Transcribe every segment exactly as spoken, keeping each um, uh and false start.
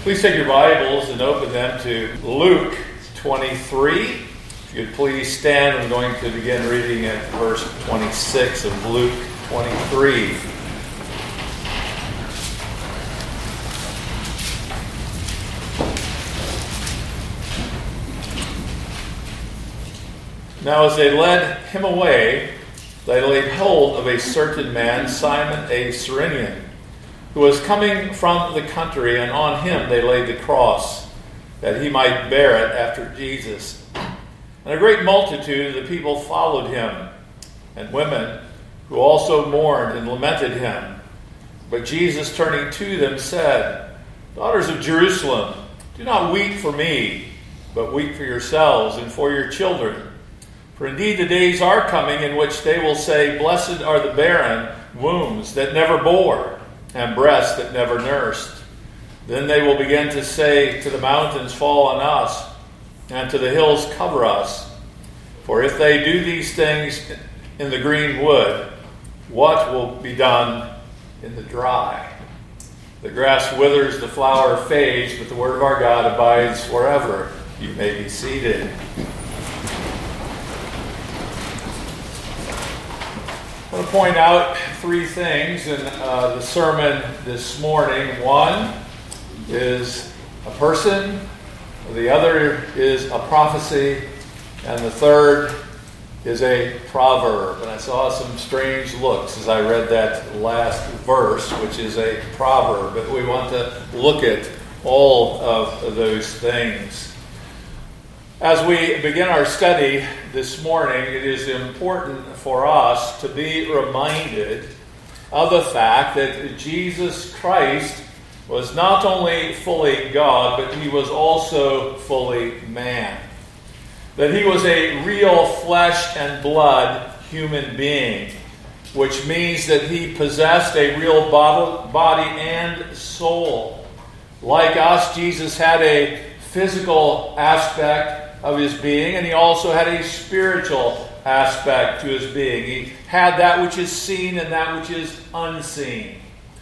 Please take your Bibles and open them to Luke twenty-three. If you'd please stand, I'm going to begin reading at verse twenty-six of Luke twenty-three. Now as they led him away, they laid hold of a certain man, Simon a Cyrenian, who was coming from the country, and on him they laid the cross, that he might bear it after Jesus. And a great multitude of the people followed him, and women who also mourned and lamented him. But Jesus, turning to them, said, "Daughters of Jerusalem, do not weep for me, but weep for yourselves and for your children. For indeed the days are coming in which they will say, Blessed are the barren wombs that never bore, and breasts that never nursed. Then they will begin to say to the mountains, Fall on us, and to the hills, Cover us. For if they do these things in the green wood, what will be done in the dry? The grass withers, the flower fades, but the word of our God abides forever." You may be seated. I want to point out three things in uh, the sermon this morning. One is a person, the other is a prophecy, and the third is a proverb. And I saw some strange looks as I read that last verse, which is a proverb. But we want to look at all of those things. As we begin our study this morning, it is important for us to be reminded of the fact that Jesus Christ was not only fully God, but he was also fully man. That he was a real flesh and blood human being, which means that he possessed a real body and soul. Like us, Jesus had a physical aspect of his being, and he also had a spiritual aspect to his being. He had that which is seen and that which is unseen.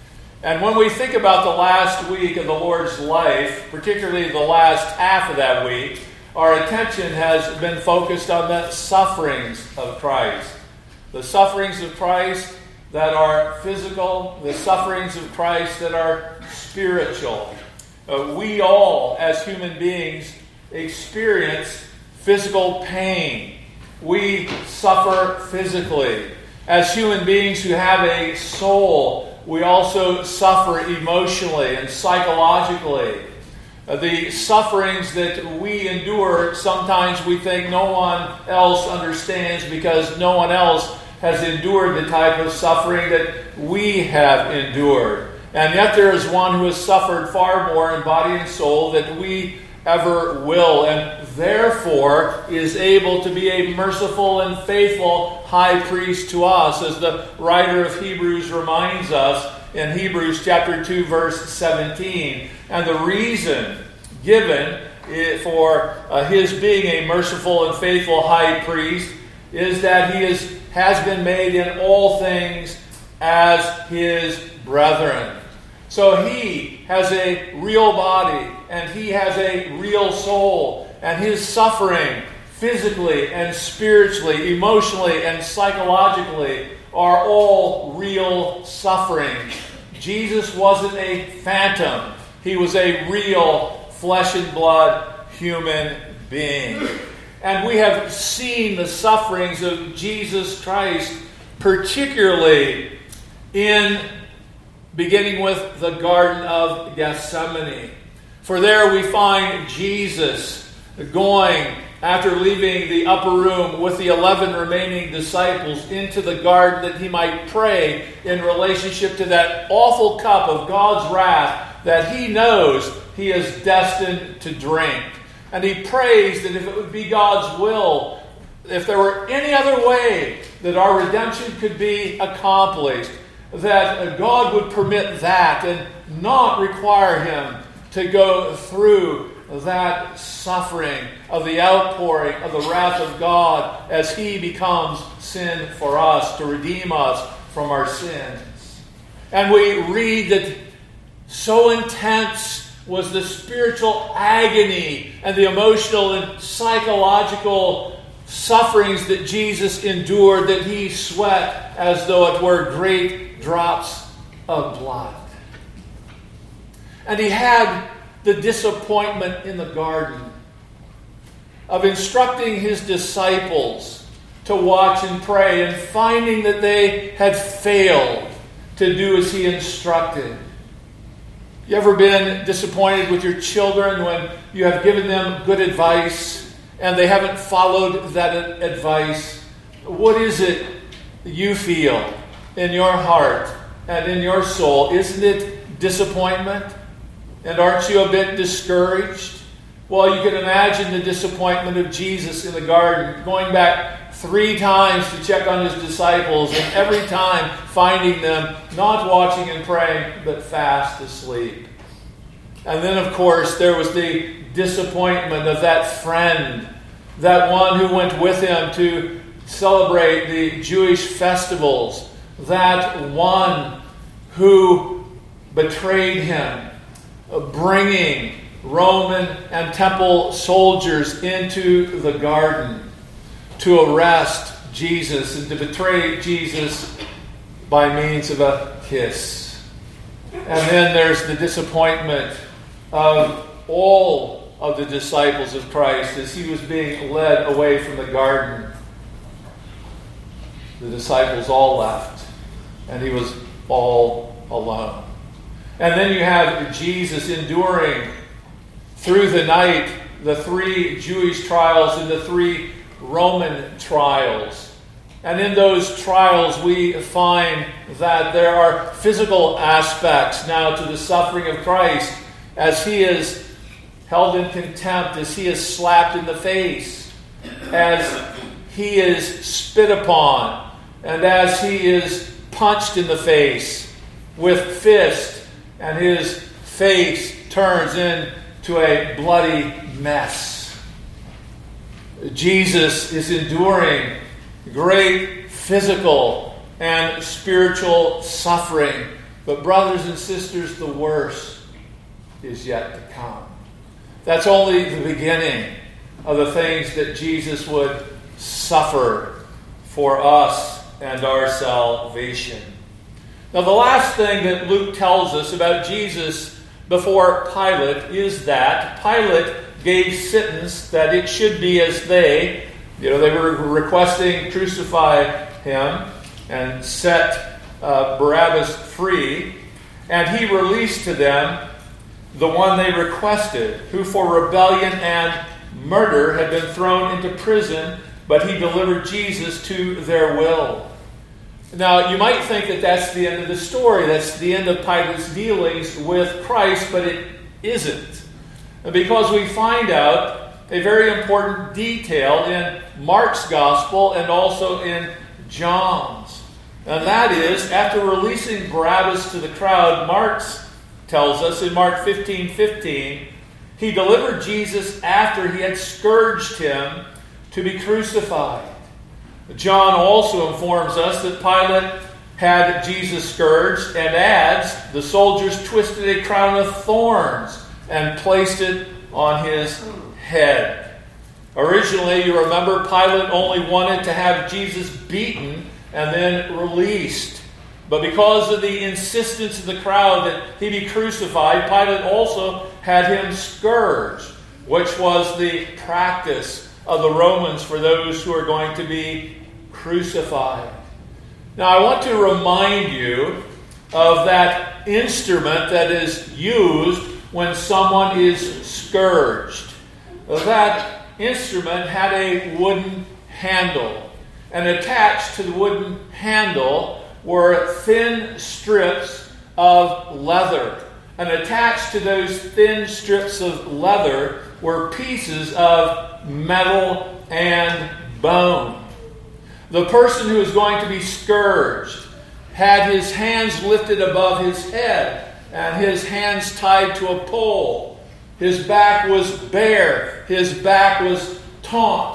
And when we think about the last week of the Lord's life, particularly the last half of that week, our attention has been focused on the sufferings of Christ. The sufferings of Christ that are physical, the sufferings of Christ that are spiritual. Uh, we all, as human beings, experience physical pain. We suffer physically. As human beings who have a soul, we also suffer emotionally and psychologically. Uh, the sufferings that we endure, sometimes we think no one else understands because no one else has endured the type of suffering that we have endured. And yet there is one who has suffered far more in body and soul than we ever will, and therefore is able to be a merciful and faithful high priest to us, as the writer of Hebrews reminds us in Hebrews chapter two, verse seventeen. And the reason given for uh, his being a merciful and faithful high priest is that he is, has been made in all things as his brethren. So he has a real body, and he has a real soul, and his suffering physically and spiritually, emotionally and psychologically are all real suffering. Jesus wasn't a phantom. He was a real flesh and blood human being. And we have seen the sufferings of Jesus Christ, particularly in beginning with the Garden of Gethsemane. For there we find Jesus going, after leaving the upper room with the eleven remaining disciples, into the garden that he might pray in relationship to that awful cup of God's wrath that he knows he is destined to drink. And he prays that if it would be God's will, if there were any other way that our redemption could be accomplished, that God would permit that and not require him to go through that suffering of the outpouring of the wrath of God as he becomes sin for us to redeem us from our sins. And we read that so intense was the spiritual agony and the emotional and psychological sufferings that Jesus endured, that he sweat as though it were great drops of blood. And he had the disappointment in the garden of instructing his disciples to watch and pray and finding that they had failed to do as he instructed. You ever been disappointed with your children when you have given them good advice and they haven't followed that advice? What is it you feel in your heart and in your soul? Isn't it disappointment? And aren't you a bit discouraged? Well, you can imagine the disappointment of Jesus in the garden, going back three times to check on his disciples, and every time finding them not watching and praying, but fast asleep. And then, of course, there was the disappointment of that friend, that one who went with him to celebrate the Jewish festivals, that one who betrayed him, bringing Roman and temple soldiers into the garden to arrest Jesus and to betray Jesus by means of a kiss. And then there's the disappointment of all of the disciples of Christ as he was being led away from the garden. The disciples all left, and he was all alone. And then you have Jesus enduring through the night the three Jewish trials and the three Roman trials. And in those trials we find that there are physical aspects now to the suffering of Christ, as he is held in contempt, as he is slapped in the face, as he is spit upon, and as he is punched in the face with fist, and his face turns into a bloody mess. Jesus is enduring great physical and spiritual suffering. But brothers and sisters, the worst is yet to come. That's only the beginning of the things that Jesus would suffer for us and our salvation. Now, the last thing that Luke tells us about Jesus before Pilate is that Pilate gave sentence that it should be as they, you know, they were requesting crucify him and set uh, Barabbas free, and he released to them the one they requested, who for rebellion and murder had been thrown into prison, but he delivered Jesus to their will. Now, you might think that that's the end of the story. That's the end of Pilate's dealings with Christ, but it isn't. Because we find out a very important detail in Mark's gospel and also in John's. And that is, after releasing Barabbas to the crowd, Mark tells us in Mark fifteen fifteen, he delivered Jesus after he had scourged him to be crucified. John also informs us that Pilate had Jesus scourged and adds, the soldiers twisted a crown of thorns and placed it on his head. Originally, you remember, Pilate only wanted to have Jesus beaten and then released. But because of the insistence of the crowd that he be crucified, Pilate also had him scourged, which was the practice of the Romans for those who are going to be crucified. Now, I want to remind you of that instrument that is used when someone is scourged. That instrument had a wooden handle, and attached to the wooden handle were thin strips of leather. And attached to those thin strips of leather were pieces of metal and bone. The person who was going to be scourged had his hands lifted above his head and his hands tied to a pole. His back was bare. His back was taut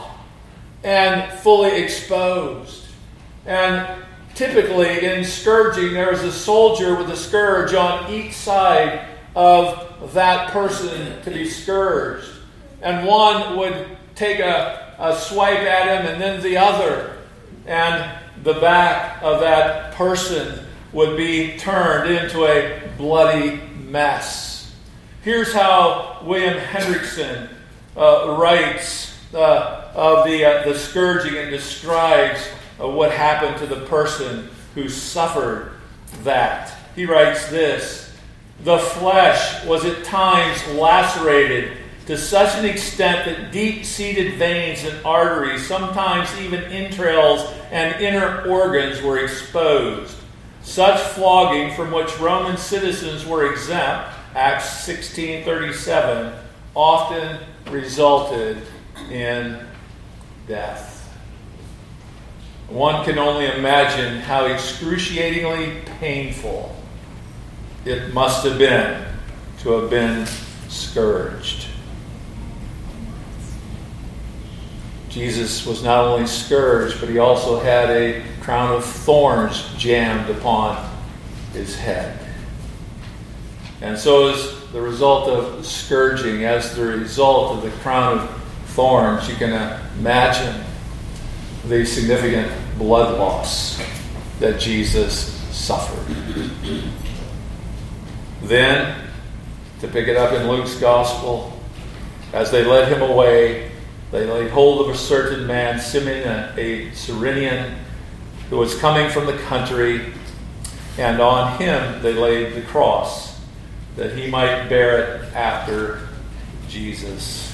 and fully exposed. And typically in scourging, there was a soldier with a scourge on each side of that person to be scourged. And one would take a, a swipe at him and then the other. And the back of that person would be turned into a bloody mess. Here's how William Hendrickson uh, writes uh, of the, uh, the scourging and describes uh, what happened to the person who suffered that. He writes this: "The flesh was at times lacerated to such an extent that deep-seated veins and arteries, sometimes even entrails and inner organs, were exposed. Such flogging, from which Roman citizens were exempt, Acts sixteen thirty-seven, often resulted in death." One can only imagine how excruciatingly painful it must have been to have been scourged. Jesus was not only scourged, but he also had a crown of thorns jammed upon his head. And so as the result of scourging, as the result of the crown of thorns, you can imagine the significant blood loss that Jesus suffered. Then, to pick it up in Luke's Gospel, as they led him away, they laid hold of a certain man, Simeon, a Cyrenian, who was coming from the country, and on him they laid the cross, that he might bear it after Jesus.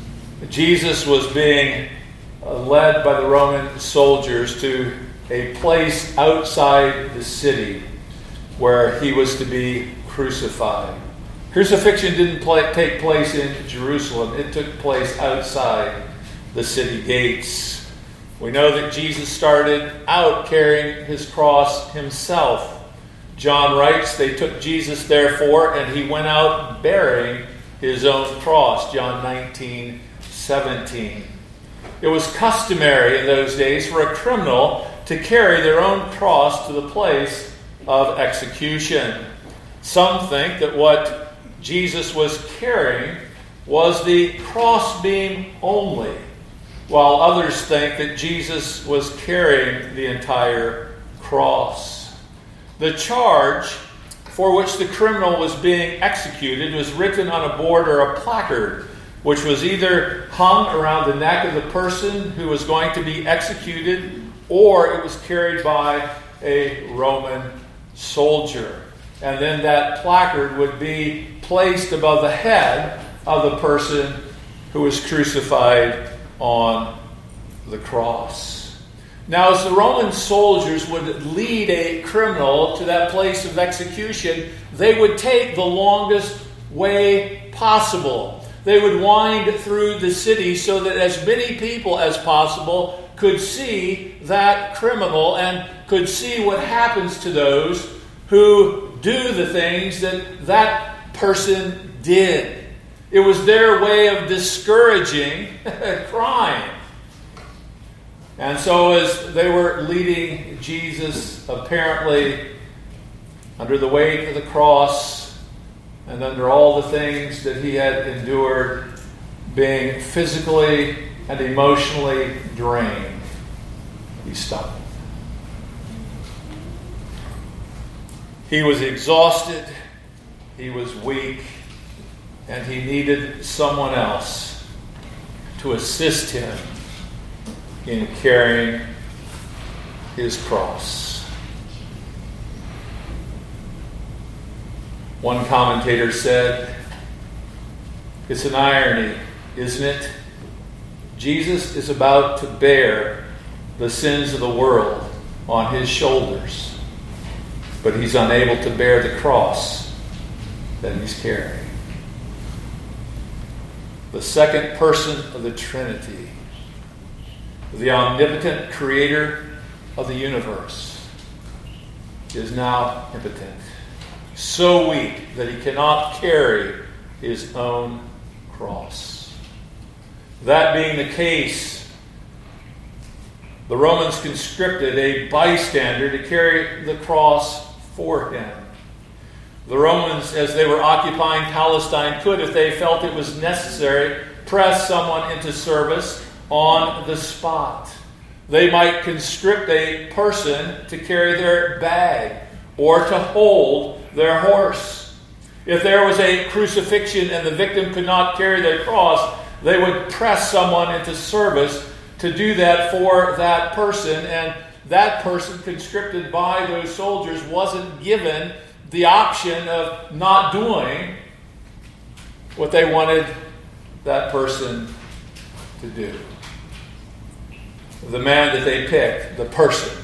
Jesus was being led by the Roman soldiers to a place outside the city where he was to be crucified. Crucifixion didn't play, take place in Jerusalem. It took place outside the city gates. We know that Jesus started out carrying his cross himself. John writes, they took Jesus therefore, and he went out bearing his own cross. John nineteen seventeen. It was customary in those days for a criminal to carry their own cross to the place of execution. Some think that what Jesus was carrying was the crossbeam only, while others think that Jesus was carrying the entire cross. The charge for which the criminal was being executed was written on a board or a placard, which was either hung around the neck of the person who was going to be executed, or it was carried by a Roman soldier. And then that placard would be placed above the head of the person who was crucified on the cross. Now, as the Roman soldiers would lead a criminal to that place of execution, they would take the longest way possible. They would wind through the city so that as many people as possible could see that criminal and could see what happens to those who do the things that that person did. It was their way of discouraging crime. And so as they were leading Jesus, apparently under the weight of the cross and under all the things that he had endured, being physically and emotionally drained, he stopped. He was exhausted, he was weak, and he needed someone else to assist him in carrying his cross. One commentator said, "It's an irony, isn't it? Jesus is about to bear the sins of the world on his shoulders, but he's unable to bear the cross that he's carrying." The second person of the Trinity, the omnipotent creator of the universe, is now impotent, so weak that he cannot carry his own cross. That being the case, the Romans conscripted a bystander to carry the cross for him. The Romans, as they were occupying Palestine, could, if they felt it was necessary, press someone into service on the spot. They might conscript a person to carry their bag or to hold their horse. If there was a crucifixion and the victim could not carry their cross, they would press someone into service to do that for that person, and that person conscripted by those soldiers wasn't given the option of not doing what they wanted that person to do. The man that they picked, the person,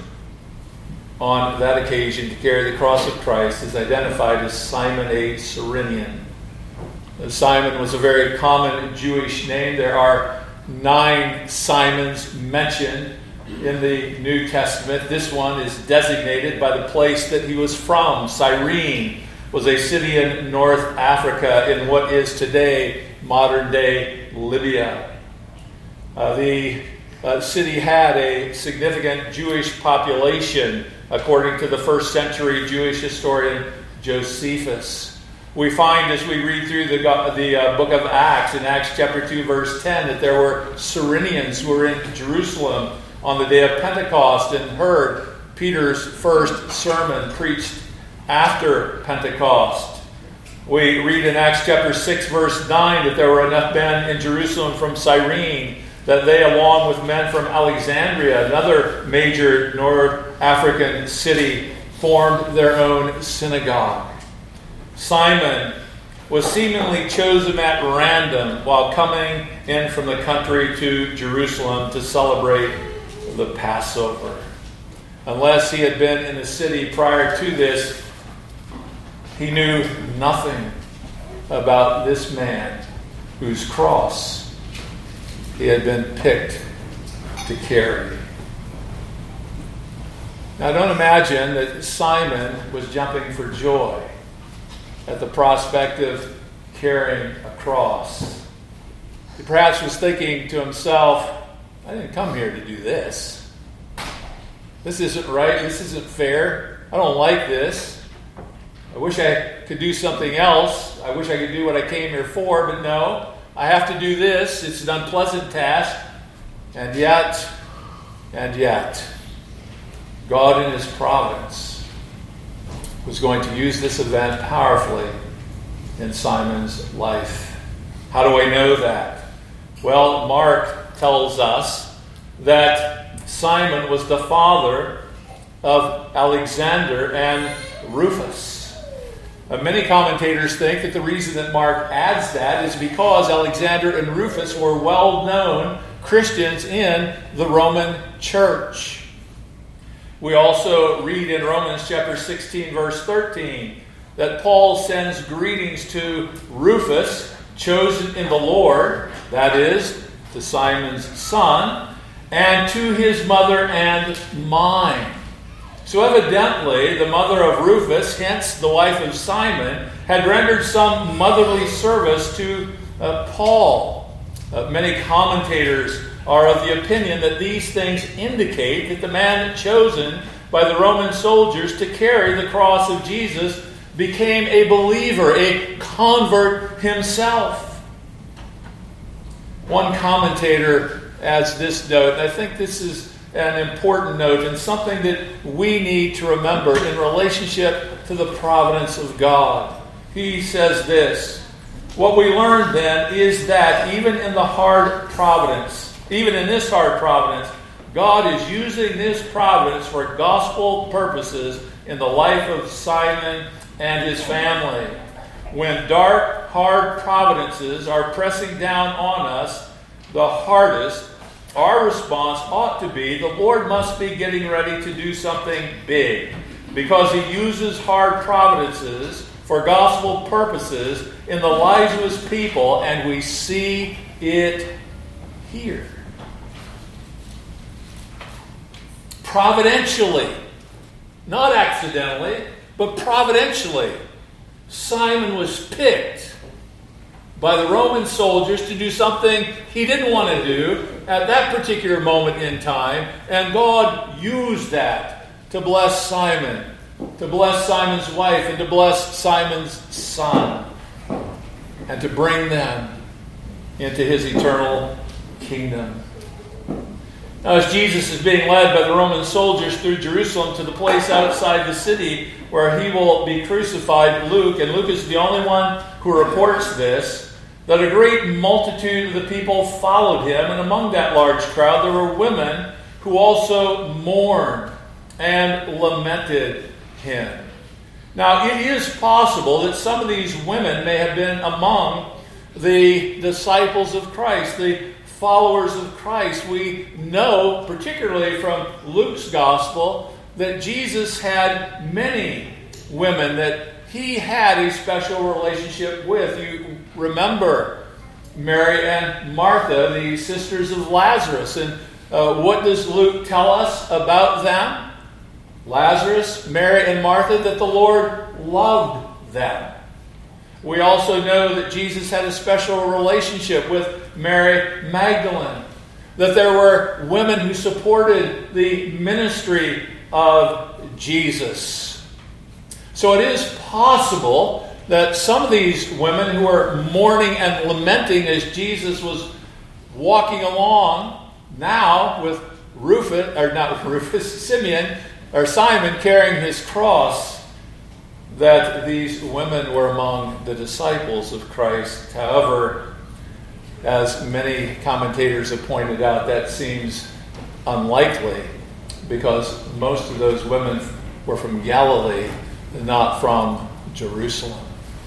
on that occasion to carry the cross of Christ is identified as Simon a Cyrenian. Simon was a very common Jewish name. There are nine Simons mentioned in the New Testament. This one is designated by the place that he was from. Cyrene was a city in North Africa in what is today modern-day Libya. Uh, the uh, city had a significant Jewish population, according to the first century Jewish historian Josephus. We find as we read through the, the uh, book of Acts, in Acts chapter two, verse ten, that there were Cyrenians who were in Jerusalem on the day of Pentecost and heard Peter's first sermon preached after Pentecost. We read in Acts chapter six, verse nine, that there were enough men in Jerusalem from Cyrene that they, along with men from Alexandria, another major North African city, formed their own synagogue. Simon was seemingly chosen at random while coming in from the country to Jerusalem to celebrate the Passover. Unless he had been in the city prior to this, he knew nothing about this man whose cross he had been picked to carry. Now, don't imagine that Simon was jumping for joy at the prospect of carrying a cross. He perhaps was thinking to himself, I didn't come here to do this. This isn't right. This isn't fair. I don't like this. I wish I could do something else. I wish I could do what I came here for, but no, I have to do this. It's an unpleasant task. And yet, and yet, God in His providence was going to use this event powerfully in Simon's life. How do I know that? Well, Mark tells us that Simon was the father of Alexander and Rufus. Uh, many commentators think that the reason that Mark adds that is because Alexander and Rufus were well-known Christians in the Roman Church. We also read in Romans chapter sixteen, verse thirteen, that Paul sends greetings to Rufus, chosen in the Lord, that is, to Simon's son, and to his mother and mine. So evidently, the mother of Rufus, hence the wife of Simon, had rendered some motherly service to uh, Paul. Uh, many commentators are of the opinion that these things indicate that the man chosen by the Roman soldiers to carry the cross of Jesus became a believer, a convert himself. One commentator adds this note, and I think this is an important note and something that we need to remember in relationship to the providence of God. He says this, what we learn then is that even in the hard providence, even in this hard providence, God is using this providence for gospel purposes in the life of Simon and his family. When dark, hard providences are pressing down on us the hardest, our response ought to be, the Lord must be getting ready to do something big, because He uses hard providences for gospel purposes in the lives of His people, and we see it here. Providentially, not accidentally, but providentially, Simon was picked by the Roman soldiers to do something he didn't want to do at that particular moment in time, and God used that to bless Simon to bless Simon's wife, and to bless Simon's son, and to bring them into his eternal kingdom. Now, as Jesus is being led by the Roman soldiers through Jerusalem to the place outside the city where he will be crucified, Luke, and Luke is the only one who reports this, that a great multitude of the people followed him, and among that large crowd there were women who also mourned and lamented him. Now, it is possible that some of these women may have been among the disciples of Christ, the followers of Christ. We know, particularly from Luke's gospel, that Jesus had many women that he had a special relationship with. You remember Mary and Martha, the sisters of Lazarus. And uh, what does Luke tell us about them? Lazarus, Mary, and Martha, that the Lord loved them. We also know that Jesus had a special relationship with Mary Magdalene, that there were women who supported the ministry of Jesus. So it is possible that some of these women who were mourning and lamenting as Jesus was walking along now with Rufus, or not Rufus, Simeon, or Simon carrying his cross, that these women were among the disciples of Christ. However, as many commentators have pointed out, that seems unlikely because most of those women were from Galilee, not from Jerusalem.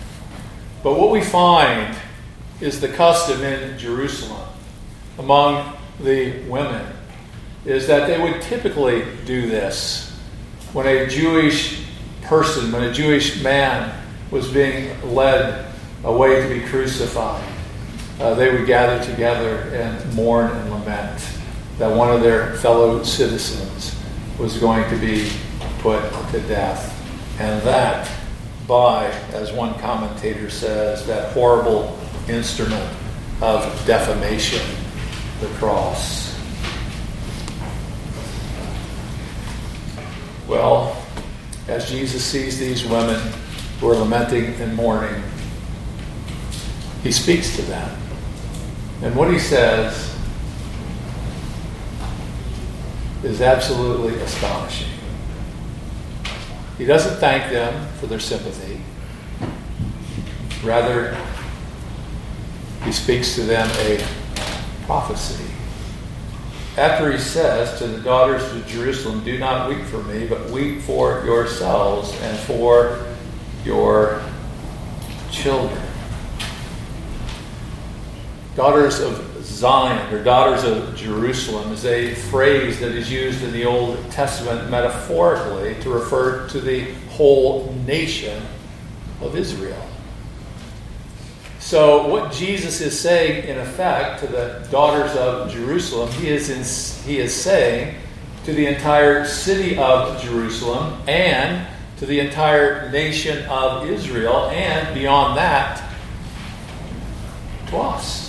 But what we find is the custom in Jerusalem among the women is that they would typically do this. When a Jewish person, when a Jewish man was being led away to be crucified, uh, they would gather together and mourn and lament that one of their fellow citizens was going to be put to death. And that by, as one commentator says, that horrible instrument of defamation, the cross. Well, as Jesus sees these women who are lamenting and mourning, he speaks to them. And what he says is absolutely astonishing. He doesn't thank them for their sympathy. Rather, he speaks to them a prophecy. After he says to the daughters of Jerusalem, "Do not weep for me, but weep for yourselves and for your children." Daughters of Zion, or daughters of Jerusalem, is a phrase that is used in the Old Testament metaphorically to refer to the whole nation of Israel. So what Jesus is saying, in effect, to the daughters of Jerusalem, he is in, he is saying to the entire city of Jerusalem and to the entire nation of Israel, and beyond that, to us.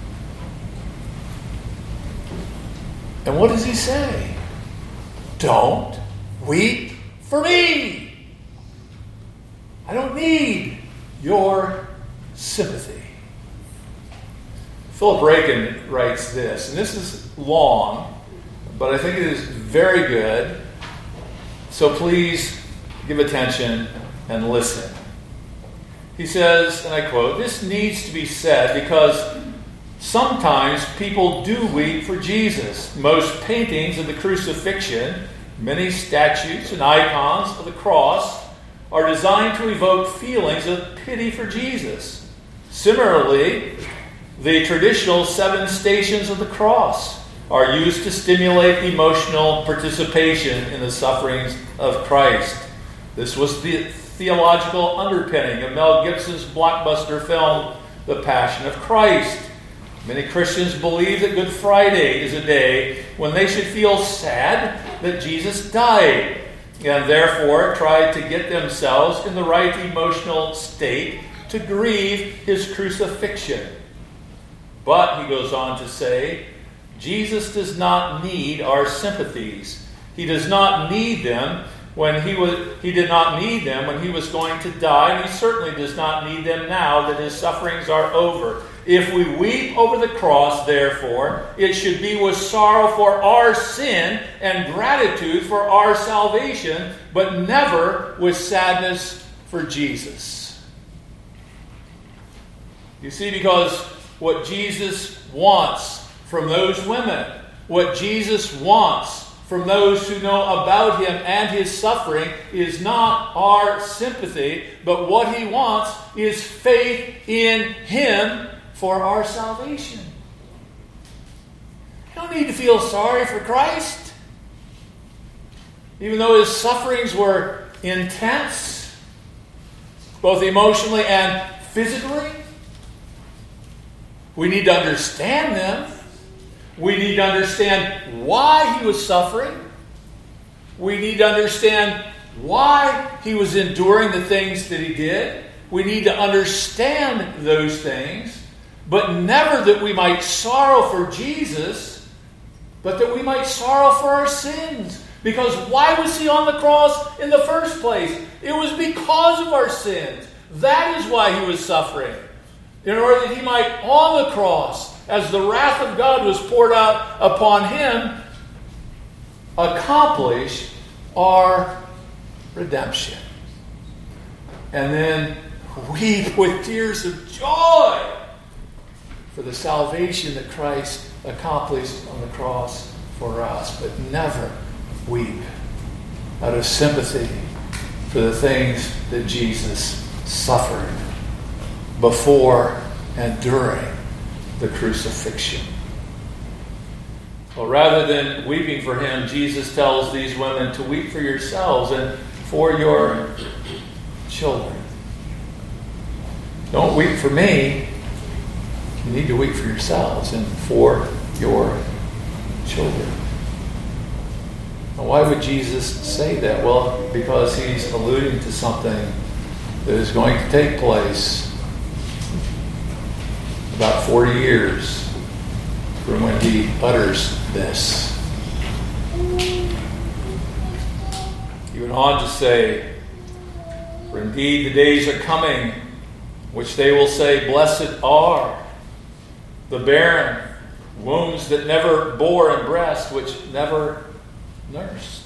And what does he say? Don't weep for me. I don't need your sympathy. Philip Reagan writes this, and this is long, but I think it is very good. So please give attention and listen. He says, and I quote, "This needs to be said because sometimes people do weep for Jesus. Most paintings of the crucifixion, many statues and icons of the cross are designed to evoke feelings of pity for Jesus. Similarly, the traditional seven stations of the cross are used to stimulate emotional participation in the sufferings of Christ. This was the theological underpinning of Mel Gibson's blockbuster film, The Passion of Christ. Many Christians believe that Good Friday is a day when they should feel sad that Jesus died, and therefore try to get themselves in the right emotional state to grieve his crucifixion. But, he goes on to say, Jesus does not need our sympathies. He does not need them when he was he did not need them when he was going to die, and he certainly does not need them now that his sufferings are over. If we weep over the cross, therefore, it should be with sorrow for our sin and gratitude for our salvation, but never with sadness for Jesus. You see, because what Jesus wants from those women, what Jesus wants from those who know about him and his suffering, is not our sympathy, but what he wants is faith in him for our salvation. You don't need to feel sorry for Christ. Even though his sufferings were intense, both emotionally and physically, we need to understand them. We need to understand why he was suffering. We need to understand why he was enduring the things that he did. We need to understand those things, but never that we might sorrow for Jesus, but that we might sorrow for our sins. Because why was he on the cross in the first place? It was because of our sins. That is why he was suffering. In order that he might, on the cross, as the wrath of God was poured out upon him, accomplish our redemption. And then weep with tears of joy for the salvation that Christ accomplished on the cross for us. But never weep out of sympathy for the things that Jesus suffered before and during the crucifixion. Well, rather than weeping for him, Jesus tells these women to weep for yourselves and for your children. Don't weep for me. You need to weep for yourselves and for your children. Now, why would Jesus say that? Well, because he's alluding to something that is going to take place about forty years from when he utters this. He went on to say, "For indeed the days are coming, which they will say, Blessed are the barren, wombs that never bore, and breast which never nursed."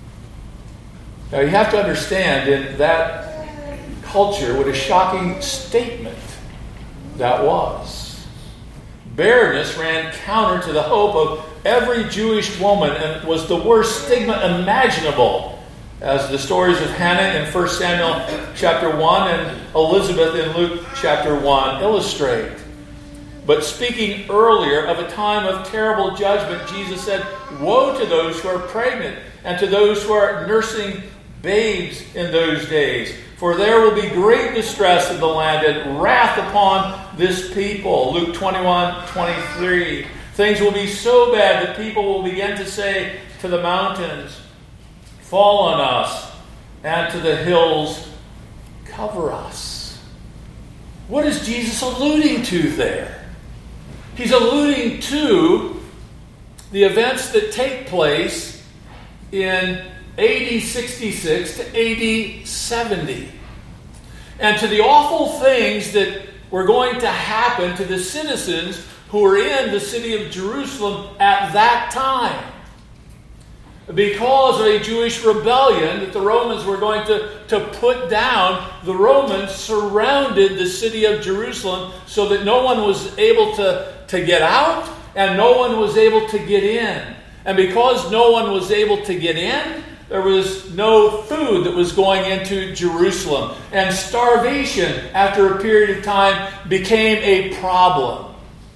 Now you have to understand, in that culture, what a shocking statement that was. Barrenness ran counter to the hope of every Jewish woman and was the worst stigma imaginable, as the stories of Hannah in First Samuel chapter one and Elizabeth in Luke chapter one illustrate. But speaking earlier of a time of terrible judgment, Jesus said, "Woe to those who are pregnant and to those who are nursing babes in those days. For there will be great distress in the land and wrath upon this people." Luke twenty-one twenty-three. Things will be so bad that people will begin to say to the mountains, "Fall on us," and to the hills, "Cover us." What is Jesus alluding to there? He's alluding to the events that take place in A D sixty-six to A D seventy. And to the awful things that were going to happen to the citizens who were in the city of Jerusalem at that time. Because of a Jewish rebellion that the Romans were going to, to put down, the Romans surrounded the city of Jerusalem so that no one was able to, to get out and no one was able to get in. And because no one was able to get in, there was no food that was going into Jerusalem. And starvation, after a period of time, became a problem.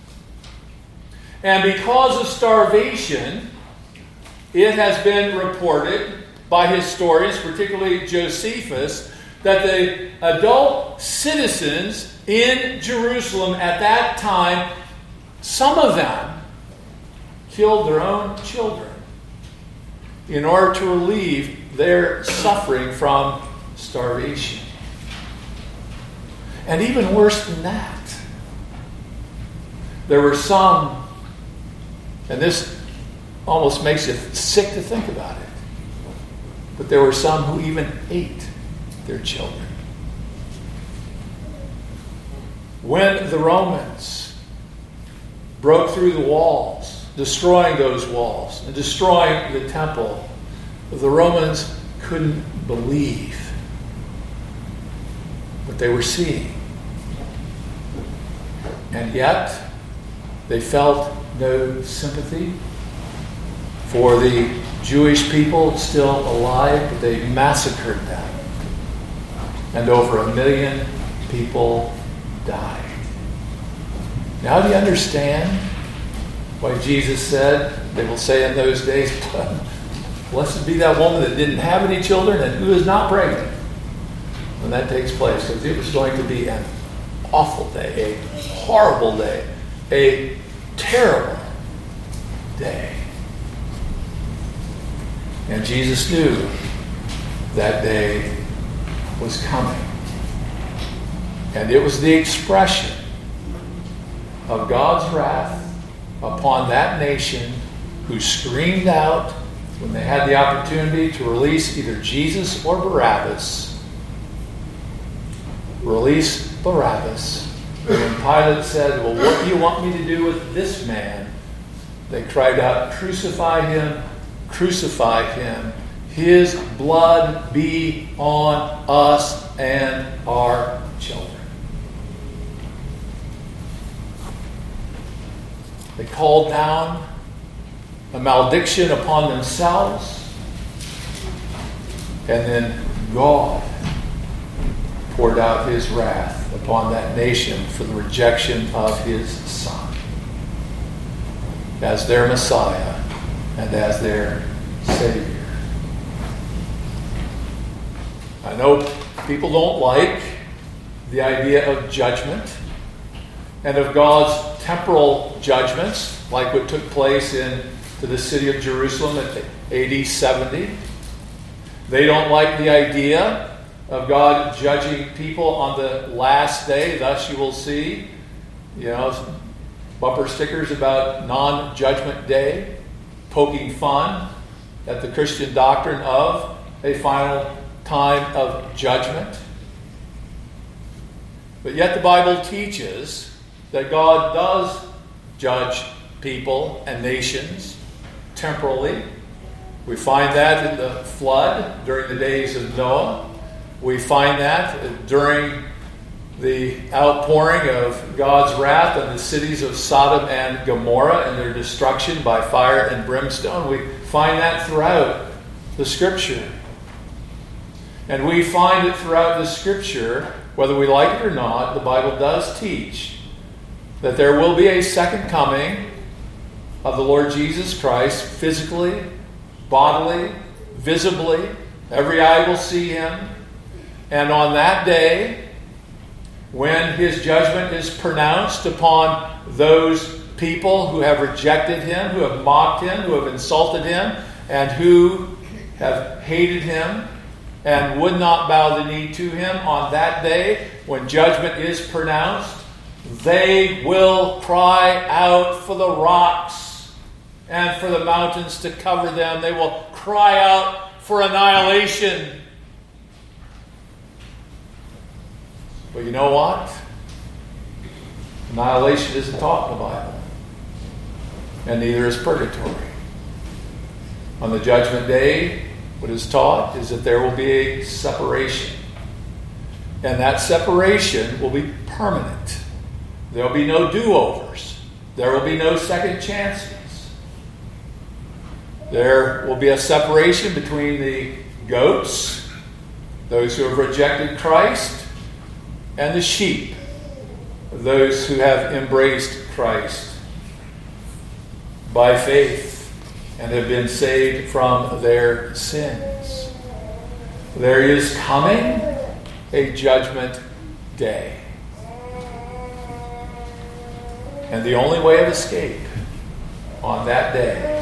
And because of starvation, it has been reported by historians, particularly Josephus, that the adult citizens in Jerusalem at that time, some of them killed their own children in order to relieve their suffering from starvation. And even worse than that, there were some, and this almost makes you sick to think about it, but there were some who even ate their children. When the Romans broke through the walls, destroying those walls and destroying the temple, the Romans couldn't believe what they were seeing. And yet, they felt no sympathy for the Jewish people still alive, but they massacred them. And over a million people died. Now do you understand why Jesus said, they will say in those days, blessed be that woman that didn't have any children and who is not pregnant when that takes place, because it was going to be an awful day, a horrible day, a terrible day. And Jesus knew that day was coming. And it was the expression of God's wrath upon that nation who screamed out when they had the opportunity to release either Jesus or Barabbas. Release Barabbas. And when Pilate said, well, what do you want me to do with this man? They cried out, crucify him, crucify him. His blood be on us and our children. They called down a malediction upon themselves, and then God poured out his wrath upon that nation for the rejection of his Son as their Messiah and as their Savior. I know people don't like the idea of judgment and of God's temporal judgments, like what took place in to the city of Jerusalem at A D seventy. They don't like the idea of God judging people on the last day. Thus you will see, you know, bumper stickers about non-judgment day, poking fun at the Christian doctrine of a final time of judgment. But yet the Bible teaches that God does judge people and nations temporally. We find that in the flood during the days of Noah. We find that during the outpouring of God's wrath on the cities of Sodom and Gomorrah and their destruction by fire and brimstone. We find that throughout the Scripture. And we find it throughout the Scripture, whether we like it or not, the Bible does teach that there will be a second coming of the Lord Jesus Christ, physically, bodily, visibly. Every eye will see him. And on that day, when his judgment is pronounced upon those people who have rejected him, who have mocked him, who have insulted him, and who have hated him and would not bow the knee to him, on that day, when judgment is pronounced, they will cry out for the rocks and for the mountains to cover them. They will cry out for annihilation. But you know what? Annihilation isn't taught in the Bible. And neither is purgatory. On the judgment day, what is taught is that there will be a separation. And that separation will be permanent. There will be no do-overs. There will be no second chances. There will be a separation between the goats, those who have rejected Christ, and the sheep, those who have embraced Christ by faith and have been saved from their sins. There is coming a judgment day. And the only way of escape on that day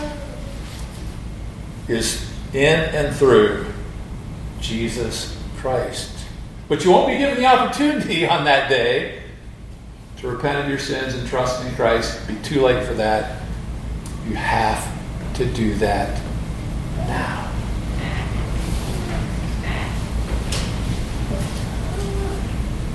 is in and through Jesus Christ. But you won't be given the opportunity on that day to repent of your sins and trust in Christ. It'll be too late for that. You have to do that now.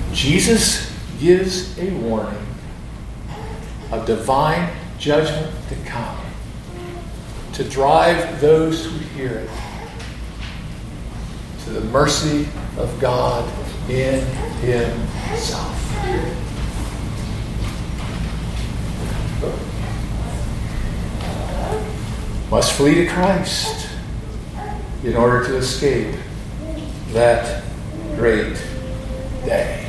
Jesus gives a warning of divine judgment to come, to drive those who hear it to the mercy of God in Himself. Must flee to Christ in order to escape that great day.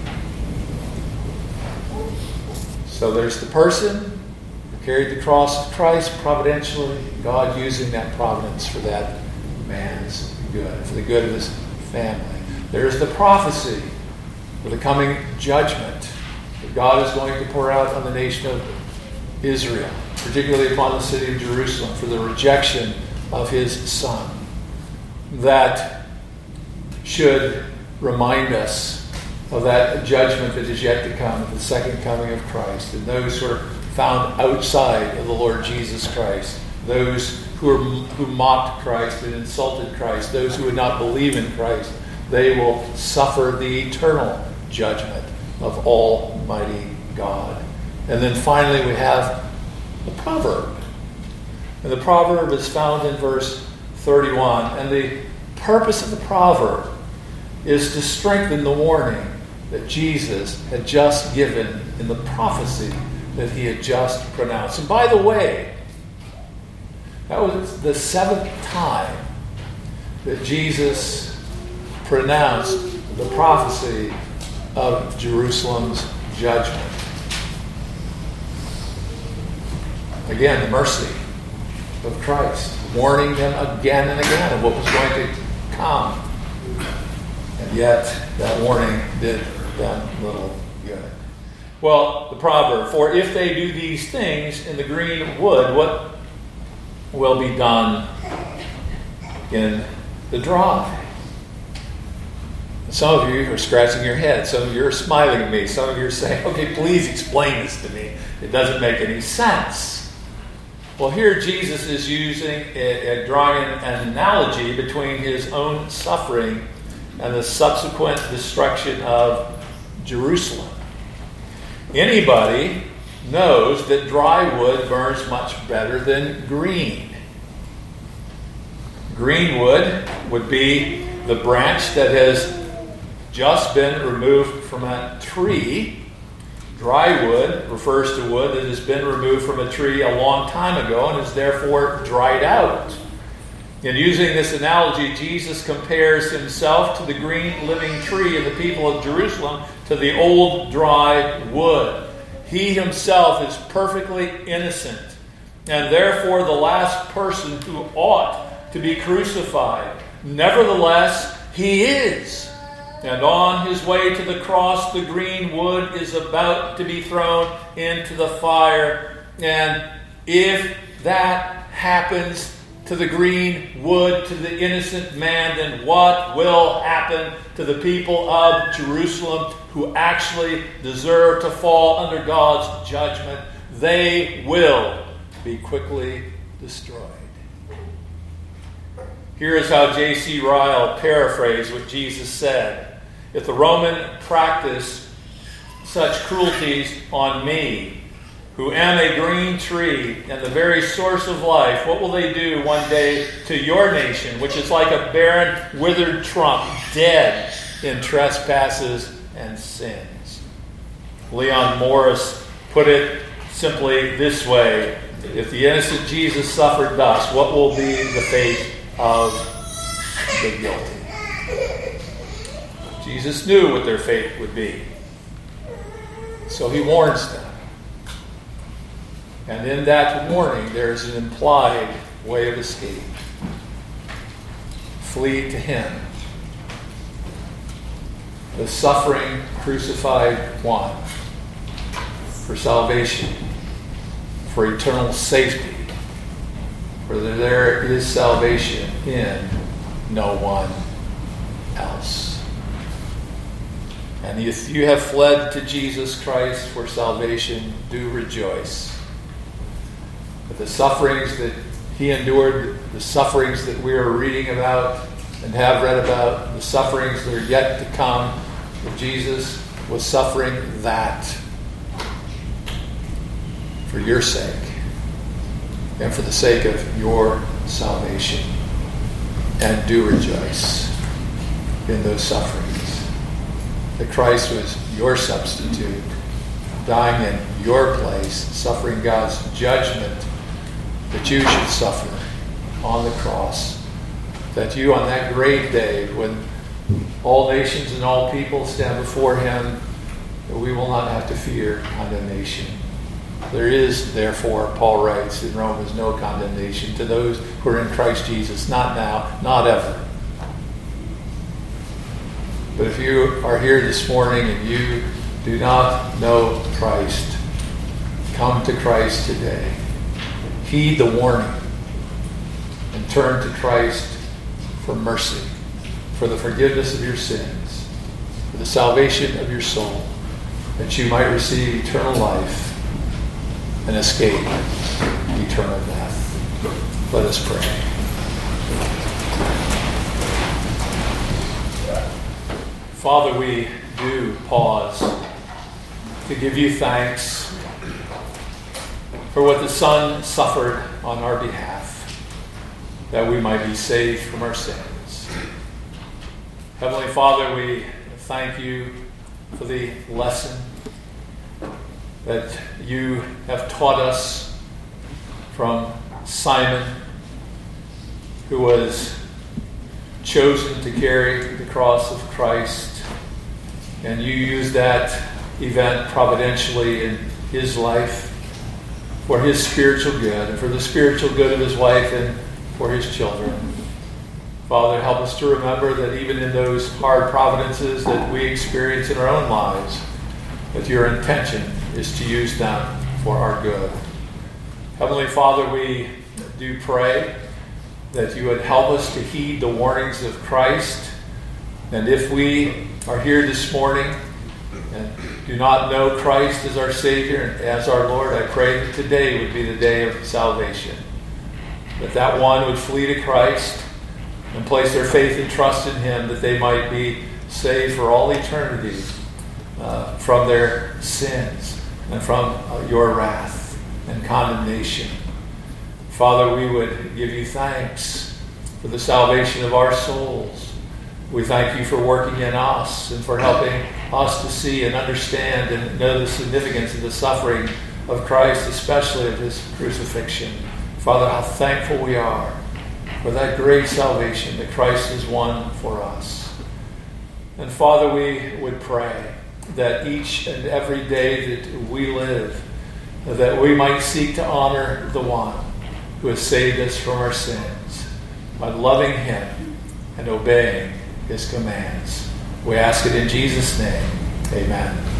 So there's the person who carried the cross of Christ providentially, God using that providence for that man's good, for the good of his family. There's the prophecy of the coming judgment that God is going to pour out on the nation of Israel, particularly upon the city of Jerusalem, for the rejection of His Son. That should remind us of that judgment that is yet to come, the second coming of Christ, and those who are found outside of the Lord Jesus Christ, those who are who mocked Christ and insulted Christ, those who would not believe in Christ, they will suffer the eternal judgment of Almighty God. And then finally we have the proverb. And the proverb is found in verse thirty-one. And the purpose of the proverb is to strengthen the warning that Jesus had just given in the prophecy that He had just pronounced. And by the way, that was the seventh time that Jesus pronounced the prophecy of Jerusalem's judgment. Again, the mercy of Christ, warning them again and again of what was going to come. And yet, that warning did them little good. Well, the proverb, for if they do these things in the green wood, what will be done in the dry? Some of you are scratching your head. Some of you are smiling at me. Some of you are saying, okay, please explain this to me. It doesn't make any sense. Well, here Jesus is using, a, a, drawing an analogy between His own suffering and the subsequent destruction of Jerusalem. Anybody knows that dry wood burns much better than green. Green wood would be the branch that has just been removed from a tree. Dry wood refers to wood that has been removed from a tree a long time ago and is therefore dried out. In using this analogy, Jesus compares Himself to the green living tree and the people of Jerusalem to the old dry wood. He Himself is perfectly innocent and therefore the last person who ought to be crucified. Nevertheless, He is. And on His way to the cross, the green wood is about to be thrown into the fire. And if that happens to the green wood, to the innocent man, then what will happen to the people of Jerusalem who actually deserve to fall under God's judgment? They will be quickly destroyed. Here is how J C Ryle paraphrased what Jesus said. If the Roman practiced such cruelties on me, who am a green tree and the very source of life, what will they do one day to your nation, which is like a barren, withered trunk, dead in trespasses and sins? Leon Morris put it simply this way: if the innocent Jesus suffered thus, what will be the fate of the guilty? Jesus knew what their fate would be. So He warns them. And in that warning, there is an implied way of escape. Flee to Him, the suffering, crucified one, for salvation, for eternal safety. For there is salvation in no one else. And if you have fled to Jesus Christ for salvation, do rejoice. But the sufferings that He endured, the sufferings that we are reading about and have read about, the sufferings that are yet to come of Jesus, was suffering that for your sake and for the sake of your salvation. And do rejoice in those sufferings. That Christ was your substitute, dying in your place, suffering God's judgment that you should suffer on the cross. That you on that great day, when all nations and all people stand before him, that we will not have to fear condemnation. There is, therefore, Paul writes in Romans, no condemnation to those who are in Christ Jesus, not now, not ever. But if you are here this morning and you do not know Christ, come to Christ today. Heed the warning and turn to Christ for mercy, for the forgiveness of your sins, for the salvation of your soul, that you might receive eternal life and escape eternal death. Let us pray. Father, we do pause to give you thanks for what the Son suffered on our behalf, that we might be saved from our sins. Heavenly Father, we thank you for the lesson that you have taught us from Simon, who was chosen to carry the cross of Christ. And you used that event providentially in his life for his spiritual good and for the spiritual good of his wife and for his children. Father, help us to remember that even in those hard providences that we experience in our own lives, that your intention is to use them for our good. Heavenly Father, we do pray that you would help us to heed the warnings of Christ. And if we are here this morning and do not know Christ as our Savior and as our Lord, I pray that today would be the day of salvation. That that one would flee to Christ and place their faith and trust in him, that they might be saved for all eternity uh, from their sins and from uh, your wrath and condemnation. Father, we would give you thanks for the salvation of our souls. We thank you for working in us and for helping us to see and understand and know the significance of the suffering of Christ, especially of his crucifixion. Father, how thankful we are for that great salvation that Christ has won for us. And Father, we would pray that each and every day that we live, that we might seek to honor the one who has saved us from our sins by loving him and obeying his commands. We ask it in Jesus' name. Amen.